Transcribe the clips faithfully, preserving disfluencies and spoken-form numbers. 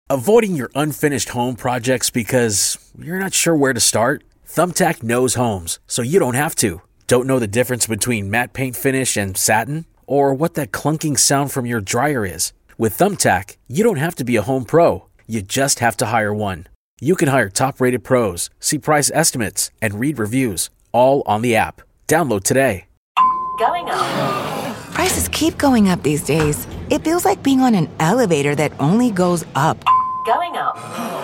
Avoiding your unfinished home projects because you're not sure where to start? Thumbtack knows homes, so you don't have to. Don't know the difference between matte paint finish and satin? Or what that clunking sound from your dryer is? With Thumbtack, you don't have to be a home pro. You just have to hire one. You can hire top-rated pros, see price estimates, and read reviews, all on the app. Download today. Going up. Prices keep going up these days. It feels like being on an elevator that only goes up. Going up.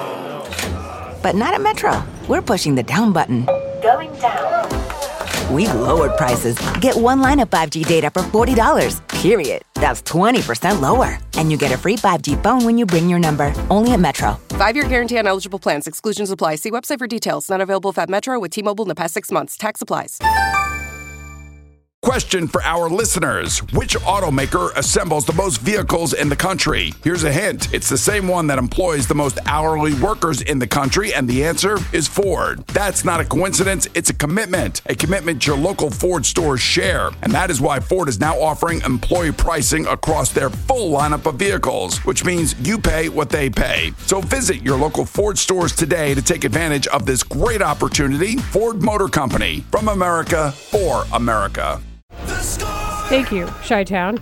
But not at Metro. We're pushing the down button. Going down. We've lowered prices. Get one line of five G data for forty dollars, period. That's twenty percent lower. And you get a free five G phone when you bring your number. Only at Metro. Five-year guarantee on eligible plans. Exclusions apply. See website for details. Not available if at Metro with T-Mobile in the past six months. Tax applies. Question for our listeners. Which automaker assembles the most vehicles in the country? Here's a hint. It's the same one that employs the most hourly workers in the country, and the answer is Ford. That's not a coincidence. It's a commitment. A commitment your local Ford stores share. And that is why Ford is now offering employee pricing across their full lineup of vehicles, which means you pay what they pay. So visit your local Ford stores today to take advantage of this great opportunity. Ford Motor Company. From America, for America. Thank you, Chi-Town.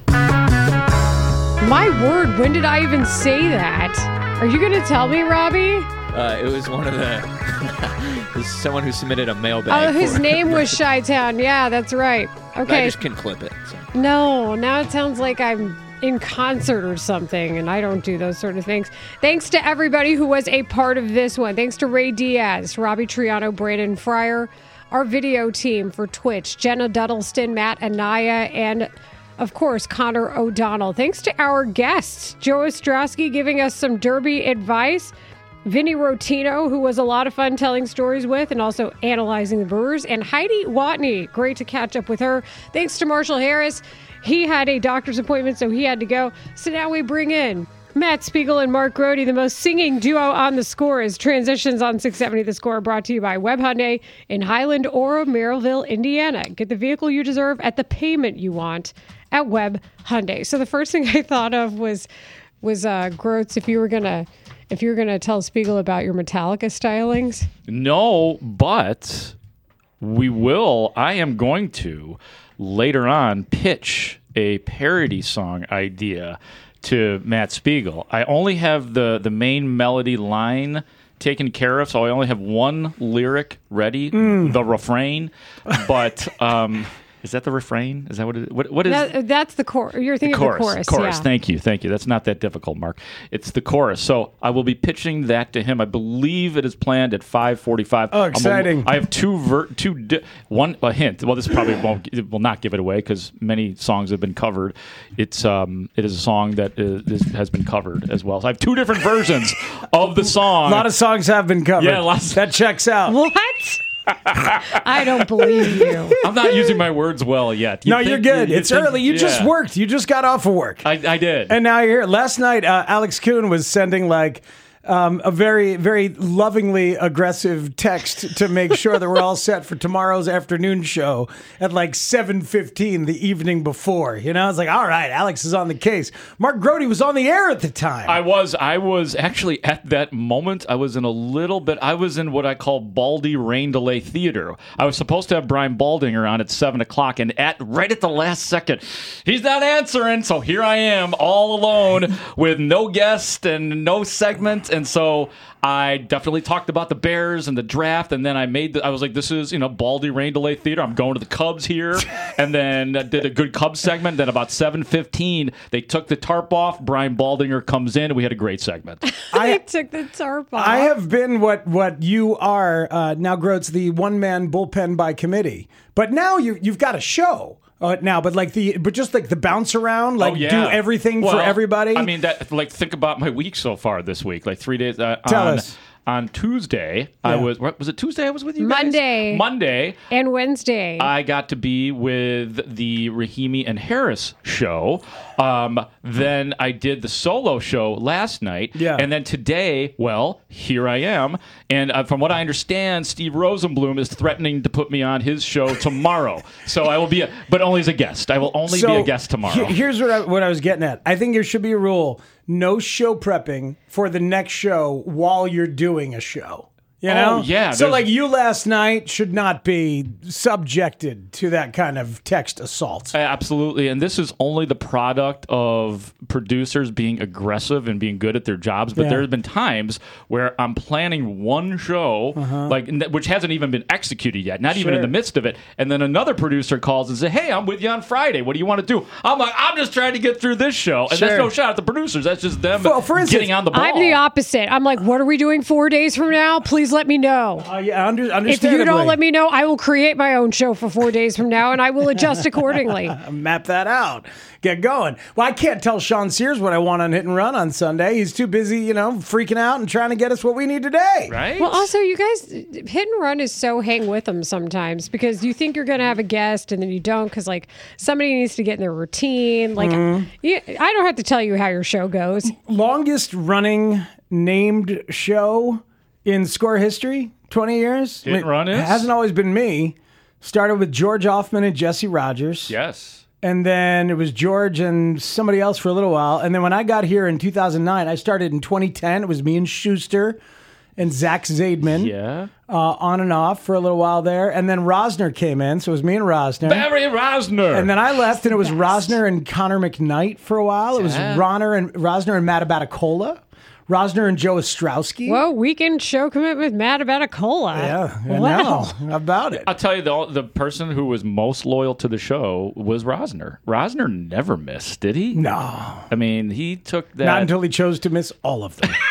My word, when did I even say that? Are you going to tell me, Robbie? Uh, it was one of the... it was someone who submitted a mailbag. Oh, his name was Chi-Town. Yeah, that's right. Okay. I just can clip it. So. No, now it sounds like I'm in concert or something, and I don't do those sort of things. Thanks to everybody who was a part of this one. Thanks to Ray Diaz, Robbie Triano, Brandon Fryer, our video team for Twitch, Jenna Duddleston, Matt Anaya, and, of course, Connor O'Donnell. Thanks to our guests, Joe Ostrowski giving us some Derby advice, Vinny Rotino, who was a lot of fun telling stories with and also analyzing the Brewers, and Heidi Watney. Great to catch up with her. Thanks to Marshall Harris. He had a doctor's appointment, so he had to go. So now we bring in Matt Spiegel and Mark Grody, the most singing duo on the score, is Transitions on six seventy The Score, brought to you by Webb Hyundai in Highland or Merrillville, Indiana. Get the vehicle you deserve at the payment you want at Webb Hyundai. So the first thing I thought of was was uh, Groats, if you were gonna if you were gonna tell Spiegel about your Metallica stylings. No, but we will. I am going to later on pitch a parody song idea to Matt Spiegel. I only have the, the main melody line taken care of, so I only have one lyric ready, mm. the refrain. But um, is that the refrain? Is that what it is? What, what is that, that's the chorus. You're thinking the chorus, of the chorus. Chorus. Yeah. Thank you. Thank you. That's not that difficult, Mark. It's the chorus. So I will be pitching that to him. I believe it is planned at five forty-five. Oh, exciting. A, I have two, ver, two di- one a hint. Well, this probably won't, it will not give it away because many songs have been covered. It's um, It is a song that is, is, has been covered as well. So I have two different versions of the song. A lot of songs have been covered. Yeah, lots. That checks out. What? I don't believe you. I'm not using my words well yet. You no, you're good. You, you it's think, early. You yeah. just worked. You just got off of work. I, I did. And now you're here. Last night, uh, Alex Kuhn was sending like um, a very, very lovingly aggressive text to make sure that we're all set for tomorrow's afternoon show at like seven fifteen the evening before. You know, it's like, all right, Alex is on the case. Mark Grody was on the air at the time. I was. I was actually at that moment. I was in a little bit. I was in what I call Baldy rain delay theater. I was supposed to have Brian Baldinger on at seven o'clock, and at right at the last second, he's not answering. So here I am, all alone with no guest and no segment. And so I definitely talked about the Bears and the draft, and then I made the, I was like, this is, you know, Baldy rain delay theater. I'm going to the Cubs here, and then did a good Cubs segment. Then about seven fifteen, they took the tarp off. Brian Baldinger comes in, and we had a great segment. I took the tarp off. I have been what what you are uh, now, Groats, the one man bullpen by committee. But now you you've got a show. Uh, now, but like the, but just like the bounce around, like oh, yeah. do everything well, for everybody. I mean, that like think about my week so far this week, like three days. Uh, Tell on, us. On Tuesday, yeah. I was. What, was it Tuesday? I was with you guys? Monday. Monday and Wednesday. I got to be with the Rahimi and Harris show. Um, then I did the solo show last night. Yeah. And then today, well, here I am. And uh, from what I understand, Steve Rosenblum is threatening to put me on his show tomorrow. So I will be, a, but only as a guest. I will only so be a guest tomorrow. Here's what I, what I was getting at. I think there should be a rule. no show prepping for the next show while you're doing a show. You know? Oh, yeah. So, there's- like, you last night should not be subjected to that kind of text assault. Absolutely. And this is only the product of producers being aggressive and being good at their jobs. But Yeah. there have been times where I'm planning one show, Uh-huh. like n- which hasn't even been executed yet, not even in Sure. the midst of it. And then another producer calls and says, hey, I'm with you on Friday. What do you want to do? I'm like, I'm just trying to get through this show. And Sure. that's no shot at the producers. That's just them Well, for instance, getting on the ball. I'm the opposite. I'm like, what are we doing four days from now? Please let me know. Uh, yeah, under, If understandably. you don't let me know, I will create my own show for four days from now, and I will adjust accordingly. Map that out. Get going. Well, I can't tell Sean Sears what I want on Hit and Run on Sunday. He's too busy, you know, freaking out and trying to get us what we need today. Right? Well, also, you guys, Hit and Run is so hang with them sometimes because you think you're going to have a guest and then you don't because, like, somebody needs to get in their routine. Like, Mm-hmm. you, I don't have to tell you how your show goes. Longest running named show in score history, twenty years. Hit and Run is? It hasn't always been me. Started with George Hoffman and Jesse Rogers. Yes. And then it was George and somebody else for a little while. And then when I got here in two thousand nine, I started in twenty ten. It was me and Schuster and Zach Zaidman. Yeah. Uh, on and off for a little while there. And then Rosner came in. So it was me and Rosner. Barry Rosner. And then I left, and it was Rosner and Connor McKnight for a while. It was Yeah. Ronner and Rosner and Matt Abatacola. Rosner and Joe Ostrowski. Whoa, weekend show commitment with Matt about a cola. Yeah, I Wow. know about it. I'll tell you, the, the person who was most loyal to the show was Rosner. Rosner never missed, did he? No, I mean, he took that. not until he chose to miss all of them.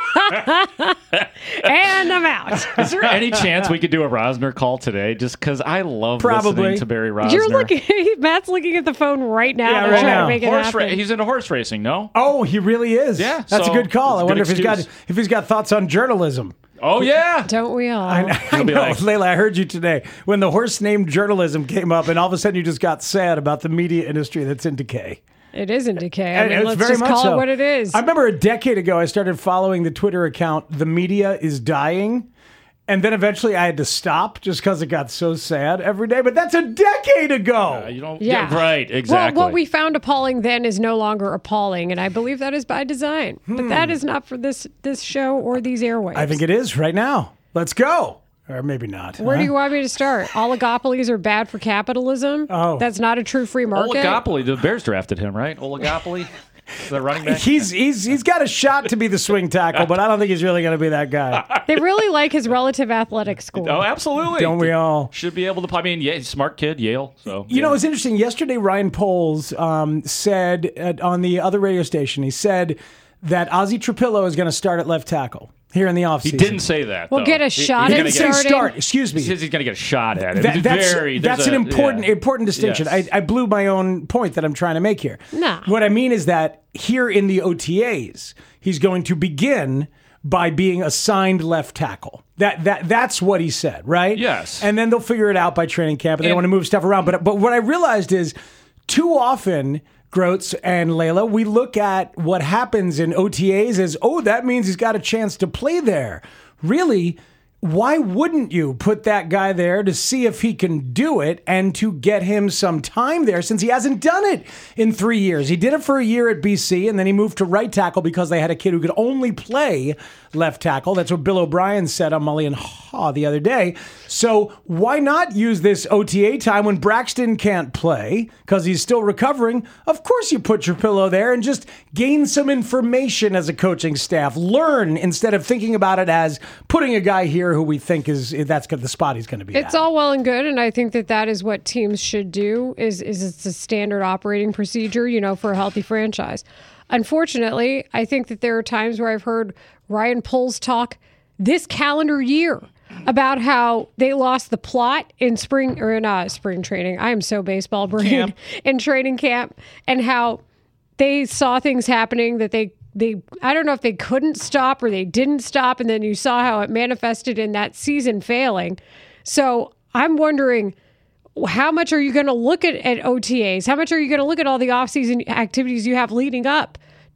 And I'm out. Is there any chance we could do a Rosner call today? Just because I love Probably. listening to Barry Rosner. You're looking, Matt's looking at the phone right now Yeah, to right try now. to make it horse happen. ra- He's into horse racing, no? Oh, he really is. Yeah, that's so a good call. it's I a wonder good if he's got excuse. if he's got thoughts on journalism. Oh, yeah. Don't we all? I, I be know, like- Layla. I heard you today when the horse named journalism came up, and all of a sudden you just got sad about the media industry that's in decay. It is in decay. I And mean, it's let's very just much call so. it what it is. I remember a decade ago, I started following the Twitter account, The Media is Dying. And then eventually I had to stop just because it got so sad every day. But that's a decade ago. Uh, you don't, Yeah. yeah. Right, exactly. Well, what we found appalling then is no longer appalling, and I believe that is by design. But that is not for this this show or these airwaves. I think it is right now. Let's go. Or maybe not. Where huh? do you want me to start? Oligopolies are bad for capitalism. Oh. That's not a true free market. Oligopoly. The Bears drafted him, right? Oligopoly? The running back? He's he's he's got a shot to be the swing tackle, but I don't think he's really going to be that guy. They really like his relative athletic score. Oh, absolutely. Don't we all? Should be able to. I mean, yeah, smart kid, Yale. So You know, it's interesting. Yesterday, Ryan Poles um, said at, on the other radio station, he said that Ozzie Trapillo is going to start at left tackle here in the offseason. he didn't say that. We'll though. get a He- shot he's at gonna Didn't say get- starting. start. Excuse me. He says he's going to get a shot at it. That- It's that's very, there's that's a- an important yeah. important distinction. Yes. I, I blew my own point that I'm trying to make here. Nah. What I mean is that here in the O T As, he's going to begin by being assigned left tackle. That that that's what he said, right? Yes. And then they'll figure it out by training camp, and they And- want to move stuff around. But but what I realized is too often, Groats and Layla, we look at what happens in O T As as, oh, that means he's got a chance to play there. Really, why wouldn't you put that guy there to see if he can do it and to get him some time there since he hasn't done it in three years? He did it for a year at B C, and then he moved to right tackle because they had a kid who could only play left tackle. That's what Bill O'Brien said on Mully and Haw the other day. So why not use this O T A time when Braxton can't play because he's still recovering? Of course you put your pillow there and just gain some information as a coaching staff. Learn instead of thinking about it as putting a guy here who we think is that's the spot he's going to be It's at. all well and good, and I think that that is what teams should do. Is is it's a standard operating procedure, you know, for a healthy franchise. Unfortunately, I think that there are times where I've heard Ryan Poles talk this calendar year about how they lost the plot in spring or in uh, spring training. I am so baseball brain Camp. in training camp, and how they saw things happening that they. They, I don't know if they couldn't stop or they didn't stop, and then you saw how it manifested in that season failing. So I'm wondering, how much are you going to look at, at O T As? How much are you going to look at all the offseason activities you have leading up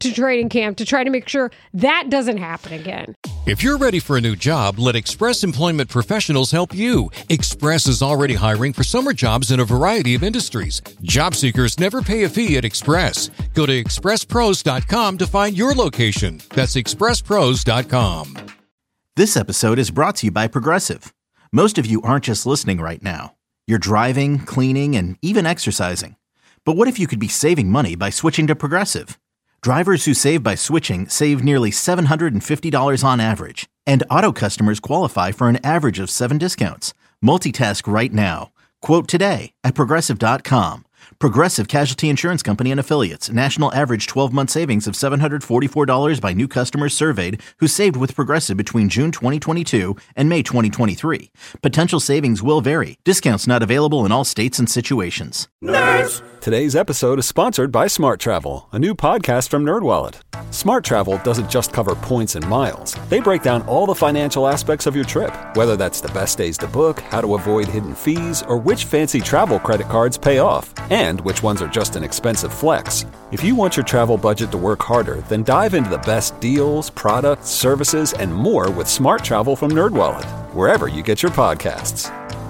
to training camp to try to make sure that doesn't happen again. If you're ready for a new job, let Express Employment Professionals help you. Express is already hiring for summer jobs in a variety of industries. Job seekers never pay a fee at Express. Go to express pros dot com to find your location. That's express pros dot com. This episode is brought to you by Progressive. Most of you aren't just listening right now. You're driving, cleaning, and even exercising. But what if you could be saving money by switching to Progressive? Drivers who save by switching save nearly seven hundred fifty dollars on average. And auto customers qualify for an average of seven discounts. Multitask right now. Quote today at progressive dot com. Progressive Casualty Insurance Company and Affiliates. National average twelve-month savings of seven hundred forty-four dollars by new customers surveyed who saved with Progressive between June twenty twenty-two and May twenty twenty-three. Potential savings will vary. Discounts not available in all states and situations. Nerds! Today's episode is sponsored by Smart Travel, a new podcast from NerdWallet. Smart Travel doesn't just cover points and miles. They break down all the financial aspects of your trip, whether that's the best days to book, how to avoid hidden fees, or which fancy travel credit cards pay off, and which ones are just an expensive flex. If you want your travel budget to work harder, then dive into the best deals, products, services, and more with Smart Travel from NerdWallet, wherever you get your podcasts.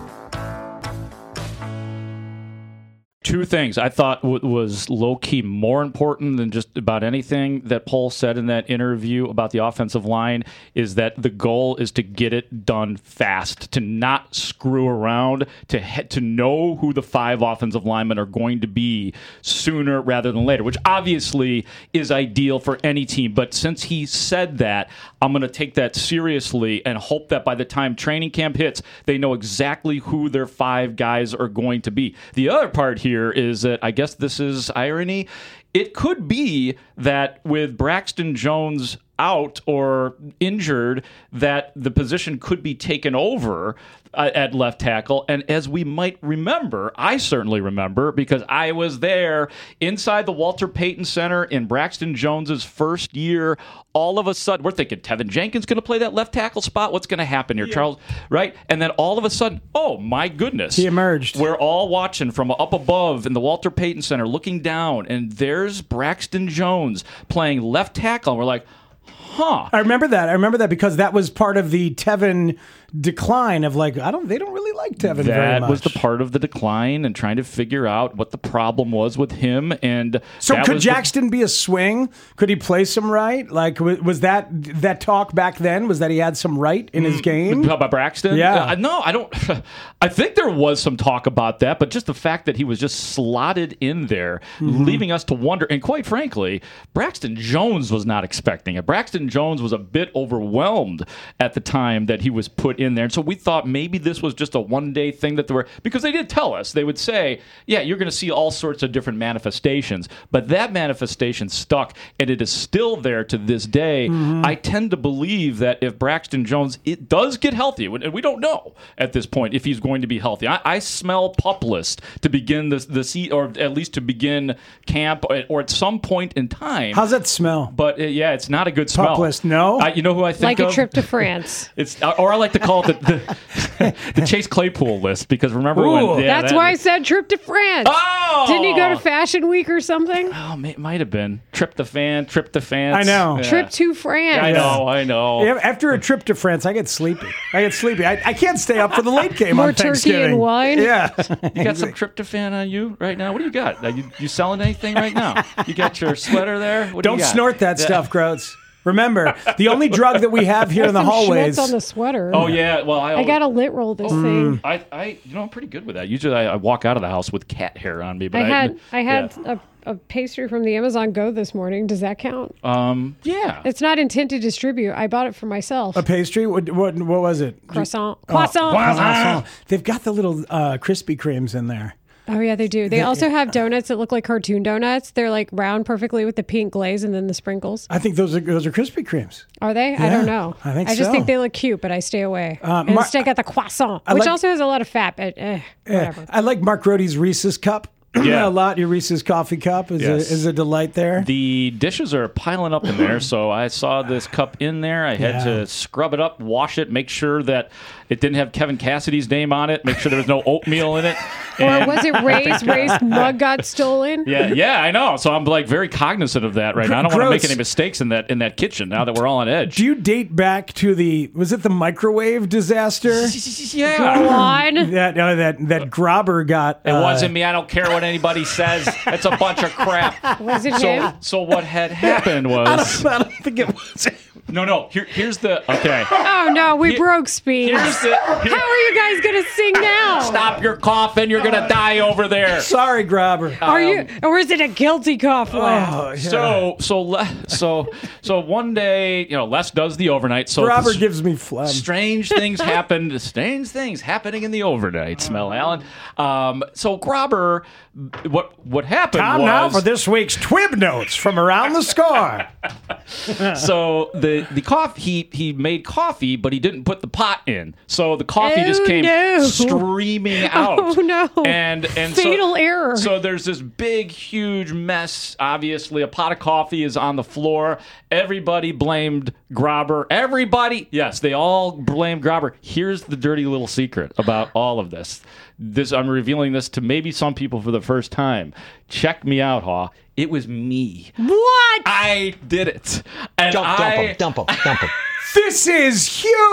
Two things I thought w- was low-key more important than just about anything that Poles said in that interview about the offensive line is that the goal is to get it done fast, to not screw around, to he- to know who the five offensive linemen are going to be sooner rather than later, which obviously is ideal for any team. But since he said that, I'm going to take that seriously and hope that by the time training camp hits, they know exactly who their five guys are going to be. The other part here is that I guess this is irony. It could be that with Braxton Jones out or injured, that the position could be taken over uh, at left tackle. And as we might remember, I certainly remember because I was there inside the Walter Payton Center in Braxton Jones's first year. All of a sudden, we're thinking Tevin Jenkins going to play that left tackle spot. What's going to happen here, yeah. Charles? Right? And then all of a sudden, oh my goodness. He emerged. We're all watching from up above in the Walter Payton Center, looking down, and there's Braxton Jones playing left tackle. And we're like, huh. I remember that. I remember that because that was part of the Tevin decline of like, I don't, they don't really like Tevin very much. That was the part of the decline and trying to figure out what the problem was with him. And so could Jackson the, be a swing? Could he play some right? Like, was that that talk back then? Was that he had some right in his game? About Braxton? Yeah. Uh, no, I don't. I think there was some talk about that, but just the fact that he was just slotted in there, mm-hmm. leaving us to wonder. And quite frankly, Braxton Jones was not expecting it. Braxton Jones was a bit overwhelmed at the time that he was put in there. And so we thought maybe this was just a one-day thing that they were, because they did tell us, they would say, yeah, you're going to see all sorts of different manifestations, but that manifestation stuck, and it is still there to this day. Mm-hmm. I tend to believe that if Braxton Jones it does get healthy, and we don't know at this point if he's going to be healthy. I, I smell pup list to begin the, the seat, or at least to begin camp, or, or at some point in time. How's that smell? But uh, yeah, it's not a good smell. Pup list, no? I, you know who I think like of? Like a trip to France. It's Or I like to call it the, the, the Chase Claypool list, because remember Ooh, when... Yeah, that's that, why I said trip to France. Oh! Didn't he go to Fashion Week or something? Oh, it might have been. Trip to fan, trip to France. I know. Yeah. Trip to France. I know, I know. Yeah, after a trip to France, I get sleepy. I get sleepy. I, I can't stay up for the late game More on Thanksgiving. turkey and wine? Yeah. You got some tryptophan on you right now? What do you got? Are you, you selling anything right now? You got your sweater there? What Don't do you got? snort that yeah. stuff, Groats. Remember, the only drug that we have here in the some hallways. Schmutz on the sweater. Oh yeah, well I, I got a lit roll this oh, thing. I, I, you know, I'm pretty good with that. Usually, I, I walk out of the house with cat hair on me. But I had, I, I had yeah. a, a pastry from the Amazon Go this morning. Does that count? Um, yeah. It's not intent to distribute. I bought it for myself. A pastry? What? What, what was it? Croissant. Oh, Croissant. croissant. They've got the little uh, Krispy Kremes in there. Oh, yeah, they do. They Yeah. also have donuts that look like cartoon donuts. They're like round perfectly with the pink glaze and then the sprinkles. I think those are those are Krispy Kremes. Are they? I Yeah, don't know. I think I just so. think they look cute, but I stay away. Uh, and Mar- instead, I got the croissant, I which like- also has a lot of fat, but eh, Yeah. whatever. I like Mark Rody's Reese's Cup. Yeah. a lot. Your Reese's coffee cup is, Yes. a, is a delight there. The dishes are piling up in there, so I saw this cup in there. I had Yeah. to scrub it up, wash it, make sure that it didn't have Kevin Cassidy's name on it, make sure there was no oatmeal in it. Or And- was it Ray's? Ray's mug got stolen? Yeah, yeah, I know. So I'm like very cognizant of that right now. I don't want to make Gross. any mistakes in that in that kitchen now that we're all on edge. Do you date back to the, was it the microwave disaster? Yeah. Go on. That, uh, that, that Grobber got. It uh, wasn't me. I don't care what anybody says. It's a bunch of crap. Was it So, him? so what had happened was I don't, I don't think it was. no, no. Here, here's the okay. Oh no, we Here- broke speed. Here's the. here- How are you guys gonna sing now? Stop your coughing. You're gonna die over there. Sorry, Grobber. Are you, or is it a guilty cough laugh? Oh, yeah. So so Le- so so one day, you know, Les does the overnight. So Grobber s- gives me phlegm. strange things happened. Strange things happening in the overnight. Smell, Alan. Um, so Grobber, what what happened Time was now for this week's Twib Notes from around the score. so the the coffee he he made coffee, but he didn't put the pot in. So the coffee just Oh, came no. streaming out. Oh no! And and fatal so, error. So there's this big, huge mess. Obviously, a pot of coffee is on the floor. Everybody blamed Grobber. Everybody, yes, they all blamed Grobber. Here's the dirty little secret about all of this. This I'm revealing this to maybe some people for the first time. Check me out, Haw. It was me. What? I did it. And Dump, I, dump him, dump him, dump him. This is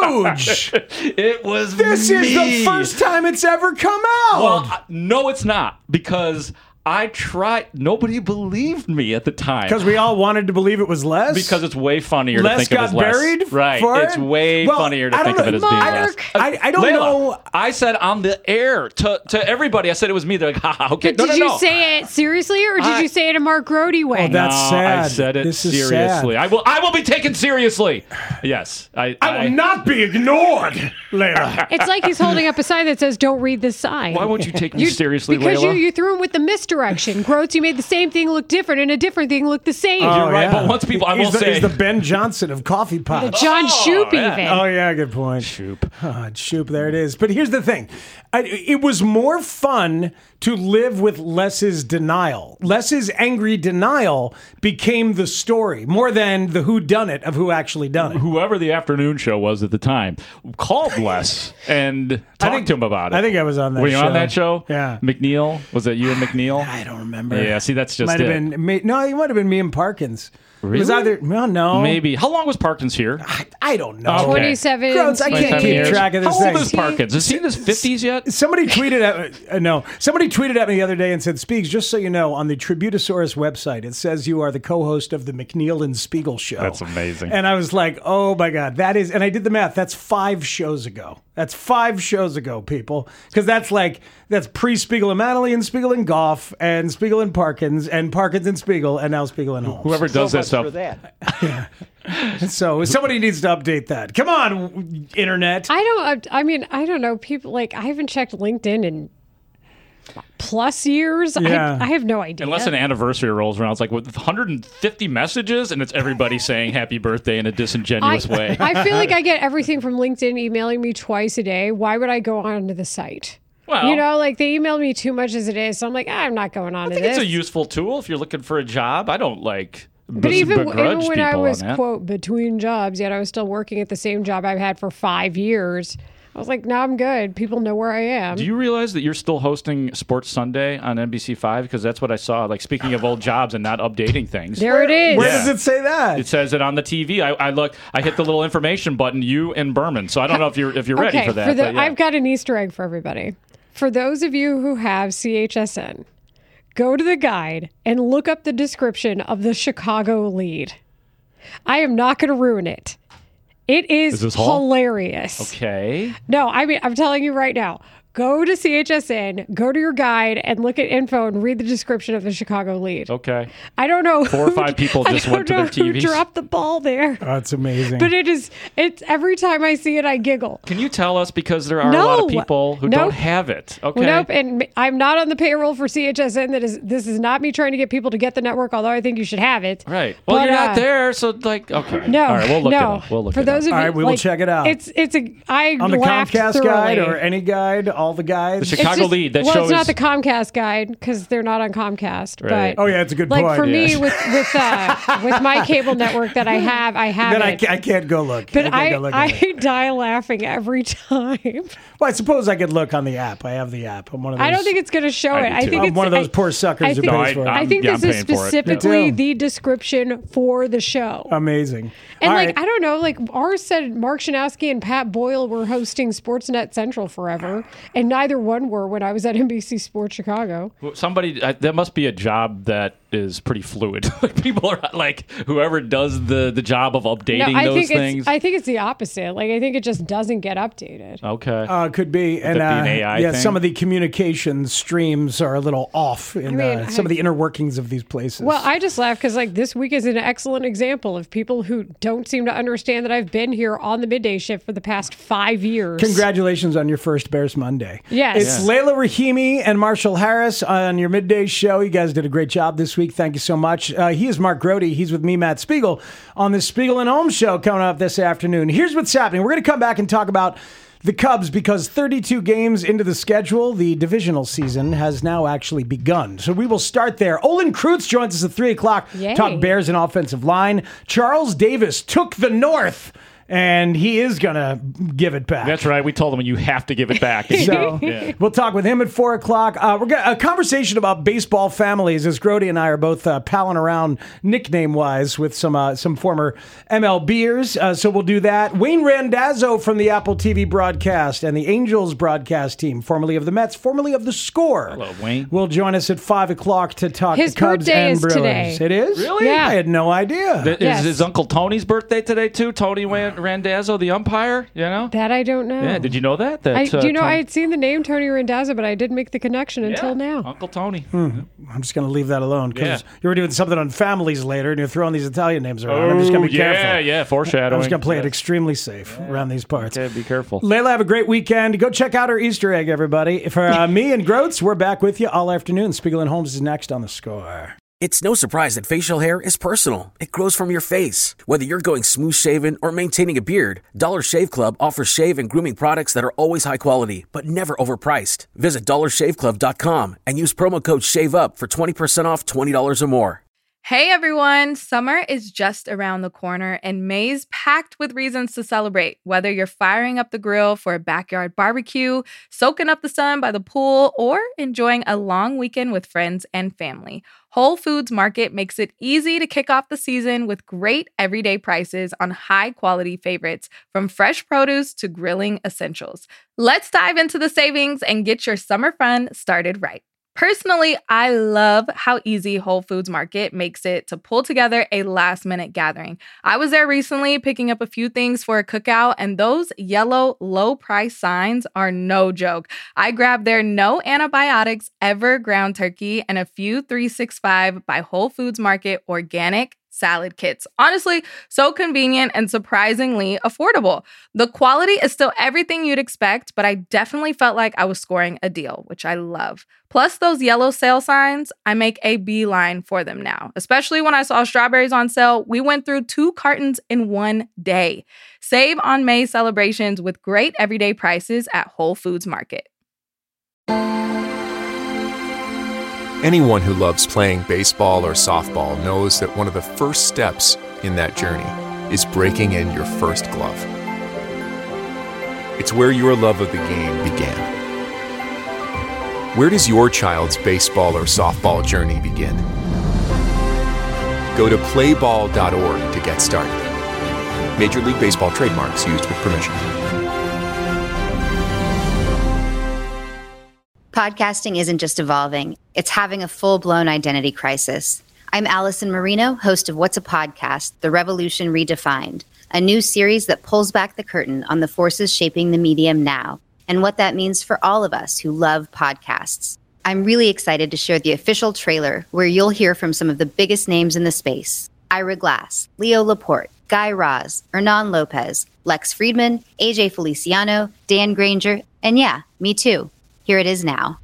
huge. It was This me. is the first time it's ever come out. Well, I- no, it's not because I tried. Nobody believed me at the time. Because we all wanted to believe it was Les. Because it's way funnier Les to think got of it as Les. buried Right. for It's it? way Well, funnier to I think don't of it as know. being Mark. Les. I, I don't Layla, know. I said on the air to, to everybody. I said it was me. They're like, haha, okay. But no, did no, you no. say it seriously, or did I- you say it in a Mark Grody way? Oh, that's No, sad. I said it This is seriously. sad. I will. I will be taken seriously. Yes. I. I will not be ignored, Layla. It's like he's holding up a sign that says, "Don't read this sign." Why won't you take me You- seriously, Because you, Layla? you threw him with the misdirection. Groats, you made the same thing look different, and a different thing look the same. You're right, yeah. but once people- I he's will the, say- he's the Ben Johnson of coffee The pots. John Oh, Shoop, yeah. even. Oh yeah, good point. Shoop. Oh, Shoop, there it is. But here's the thing: I, it was more fun to live with Les's denial. Les's angry denial became the story more than the whodunit of who actually done it. Whoever the afternoon show was at the time called Les and talked think- to him about it. I think I was on that Were you show. on that show? Yeah. McNeil? Was it you and McNeil? I don't remember. Yeah, see, that's just might have it. been me, no, it might have been me and Parkins. It was Really? either well, no, Maybe. How long was Parkins here? I, I don't know. Okay. twenty-seven. Gross, I can't twenty-seven keep years. track of this How old thing. is Parkins? Is he in his fifties yet? Somebody tweeted at uh, no. Somebody tweeted at me the other day and said, "Speaks, just so you know, on the Tributosaurus website, it says you are the co-host of the McNeil and Spiegel show." That's amazing. And I was like, "Oh my god, that is!" And I did the math. That's five shows ago. That's five shows ago, people, because that's like that's pre-Spiegel and Manley and Spiegel and Goff and Spiegel and Parkins and Parkins and Spiegel and now Spiegel and Holmes. Whoever does that stuff. So somebody needs to update that. Come on, internet. I don't. I mean, I don't know. People like I haven't checked LinkedIn in plus years. Yeah. I, I have no idea. Unless an anniversary rolls around, it's like with one hundred fifty messages, and it's everybody saying happy birthday in a disingenuous I, way. I feel like I get everything from LinkedIn emailing me twice a day. Why would I go onto the site? Well, you know, like they emailed me too much as it is, so I'm like, ah, I'm not going on I to think this. it's a useful tool if you're looking for a job. I don't like. But bes- even, begrudge even when I people was, on that. quote, between jobs, yet I was still working at the same job I've had for five years, I was like, no, I'm good. People know where I am. Do you realize that you're still hosting Sports Sunday on N B C five? Because that's what I saw. Like, speaking of old jobs and not updating things. There it is. Where Yeah. does it say that? It says it on the T V. I, I look. I hit the little information button. You and Berman. So I don't know if you're if you're ready okay, for that. For the, but yeah. I've got an Easter egg for everybody. For those of you who have C H S N, go to the guide and look up the description of the Chicago lead. I am not going to ruin it. It is, Is this Hall? hilarious. Okay. No, I mean, I'm telling you right now. Go to C H S N, go to your guide, and look at info and read the description of the Chicago lead. Okay. I don't know. Four or five people I just don't went to know their T who Vs. dropped the ball there. Oh, it's amazing. But it is, it's every time I see it, I giggle. Can you tell us because there are a lot No. of people who Nope. don't have it? Okay. Nope, and I'm not on the payroll for C H S N. That is, this is not me trying to get people to get the network, although I think you should have it. Right. Well, But, you're uh, not there, so like, okay. No, All right, we'll look no. it up. We'll look for it those up. of All you, right, we will like, check it out. It's it's a I on the laughed Comcast thoroughly. guide or any guide on all the guides. The Chicago just, lead. That well, show it's not is- the Comcast guide because they're not on Comcast. Right. But Oh, yeah, it's a good like point. for me, Yeah. with with uh, with my cable network that I have, I have Then I, it. ca- I can't go look. But I, I, can't go look I, at it. die laughing every time. Well, I suppose I could look on the app. I have the app. I'm one of those. I don't think it's going to show I it. do I too. think I'm it's one of those I- poor suckers I who think, pays No, for I- it. I think Yeah, this I'm is paying for it. specifically Me too. the description for the show. Amazing. And All like, right. I don't know, like ours said Mark Shanowski and Pat Boyle were hosting Sportsnet Central forever, and neither one were when I was at N B C Sports Chicago. Well, Somebody, I, that must be a job that is pretty fluid. Like people are like, whoever does the, the job of updating no, I those think things. it's I think it's the opposite. Like I think it just doesn't get updated. okay. Uh, could be, and be an uh, A I yeah, thing? some of the communication streams are a little off in I mean, uh, some I- of the inner workings of these places. Well, I just laugh because like this week is an excellent example of people who don't seem to understand that I've been here on the midday shift for the past five years. Congratulations on your first Bears Monday. Yes. It's Layla Rahimi and Marshall Harris on your midday show. You guys did a great job this week. Thank you so much. Uh, he is Mark Grody. He's with me, Matt Spiegel, on the Spiegel and Holmes show coming up this afternoon. Here's what's happening. We're going to come back and talk about the Cubs because thirty-two games into the schedule, the divisional season has now actually begun. So we will start there. Olin Kreutz joins us at three o'clock. Yay. Talk Bears and offensive line. Charles Davis took the North, and he is going to give it back. That's right. We told them you have to give it back. So Yeah. we'll talk with him at four o'clock. Uh, we're gonna, a conversation about baseball families, as Grody and I are both uh, palling around nickname wise with some uh, some former M L Bers. Uh, so we'll do that. Wayne Randazzo from the Apple T V broadcast and the Angels broadcast team, formerly of the Mets, formerly of the Score. Hello, Wayne. Will join us at five o'clock to talk His Cubs birthday and is Brewers. today. It is? Really? Yeah. I had no idea. Th- Yes. Is his Uncle Tony's birthday today, too? Tony Wan- Randazzo, the umpire? You know? That I don't know. Yeah, did you know that? that I, uh, do you know, Tony- I had seen the name Tony Randazzo, but I didn't make the connection until Yeah, now. Uncle Tony. I'm just going to leave that alone because Yeah. you were doing something on families later and you're throwing these Italian names around. I'm just going to be yeah, careful. yeah, foreshadowing. I'm just going to play it Yes. extremely safe around these parts. Okay, be careful. Layla, have a great weekend. Go check out our Easter egg, everybody. For uh, me and Groats, we're back with you all afternoon. Spiegel and Holmes is next on The Score. It's no surprise that facial hair is personal. It grows from your face. Whether you're going smooth shaven or maintaining a beard, Dollar Shave Club offers shave and grooming products that are always high quality, but never overpriced. Visit dollar shave club dot com and use promo code SHAVEUP for twenty percent off twenty dollars or more. Hey everyone, summer is just around the corner and May's packed with reasons to celebrate. Whether you're firing up the grill for a backyard barbecue, soaking up the sun by the pool, or enjoying a long weekend with friends and family, Whole Foods Market makes it easy to kick off the season with great everyday prices on high-quality favorites, from fresh produce to grilling essentials. Let's dive into the savings and get your summer fun started right. Personally, I love how easy Whole Foods Market makes it to pull together a last-minute gathering. I was there recently picking up a few things for a cookout, and those yellow low-price signs are no joke. I grabbed their no antibiotics ever ground turkey and a few three sixty-five by Whole Foods Market organic salad kits. Honestly, so convenient and surprisingly affordable. The quality is still everything you'd expect, but I definitely felt like I was scoring a deal, which I love. Plus those yellow sale signs, I make a beeline for them now. Especially when I saw strawberries on sale, we went through two cartons in one day. Save on May celebrations with great everyday prices at Whole Foods Market. Anyone who loves playing baseball or softball knows that one of the first steps in that journey is breaking in your first glove. It's where your love of the game began. Where does your child's baseball or softball journey begin? Go to play ball dot org to get started. Major League Baseball trademarks used with permission. Podcasting isn't just evolving, it's having a full-blown identity crisis. I'm Allison Marino, host of What's a Podcast? The Revolution Redefined, a new series that pulls back the curtain on the forces shaping the medium now and what that means for all of us who love podcasts. I'm really excited to share the official trailer where you'll hear from some of the biggest names in the space. Ira Glass, Leo Laporte, Guy Raz, Hernan Lopez, Lex Friedman, A J Feliciano, Dan Granger, and yeah, me too. Here it is now.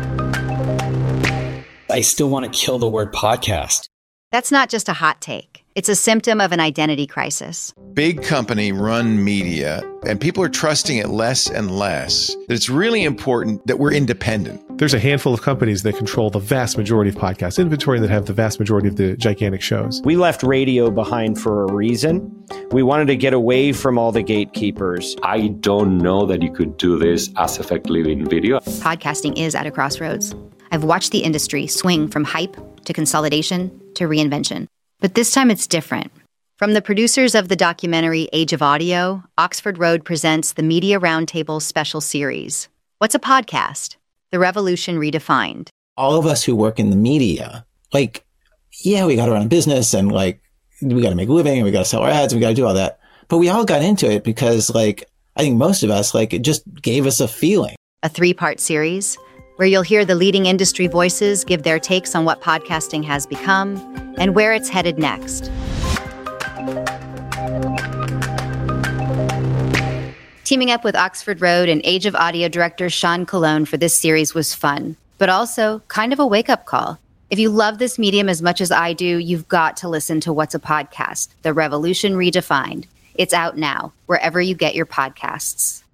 I still want to kill the word podcast. That's not just a hot take. It's a symptom of an identity crisis. Big company run media, and people are trusting it less and less. That it's really important that we're independent. There's a handful of companies that control the vast majority of podcast inventory and that have the vast majority of the gigantic shows. We left radio behind for a reason. We wanted to get away from all the gatekeepers. I don't know that you could do this as effectively in video. Podcasting is at a crossroads. I've watched the industry swing from hype to consolidation to reinvention. But this time it's different. From the producers of the documentary Age of Audio, Oxford Road presents the Media Roundtable special series. What's a podcast? The Revolution Redefined. All of us who work in the media, like, yeah, we got to run a business and like, we got to make a living and we got to sell our ads and we got to do all that. But we all got into it because like, I think most of us, like, it just gave us a feeling. A three-part series where you'll hear the leading industry voices give their takes on what podcasting has become and where it's headed next. Teaming up with Oxford Road and Age of Audio director Sean Colon for this series was fun, but also kind of a wake-up call. If you love this medium as much as I do, you've got to listen to What's a Podcast? The Revolution Redefined. It's out now, wherever you get your podcasts.